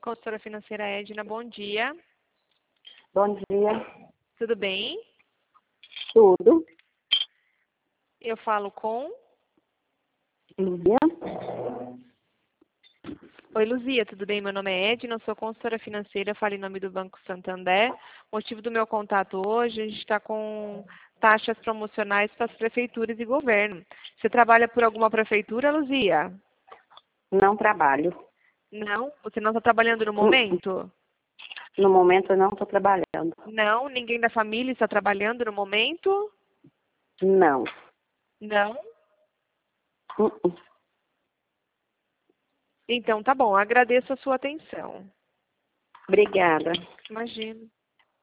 consultora financeira Edna, bom dia. Bom dia. Tudo bem? Tudo. Eu falo com... Lívia. Oi, Luzia, tudo bem? Meu nome é Edna, sou consultora financeira, falo em nome do Banco Santander. O motivo do meu contato hoje, a gente está com taxas promocionais para as prefeituras e governo. Você trabalha por alguma prefeitura, Luzia? Não trabalho. Não? Você não está trabalhando no momento? No momento eu não estou trabalhando. Não? Ninguém da família está trabalhando no momento? Não. Não? Uh-uh. Então, tá bom. Agradeço a sua atenção. Obrigada. Imagino.